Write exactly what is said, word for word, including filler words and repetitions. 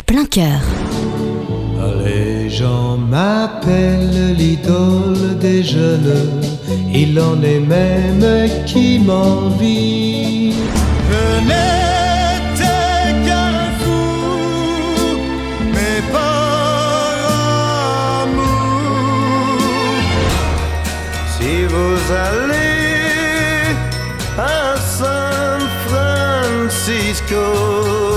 plein cœur. Les gens m'appellent l'idole des jeunes, il en est même qui m'envie. Je n'étais qu'un fou, mais par amour. Si vous allez à San Francisco,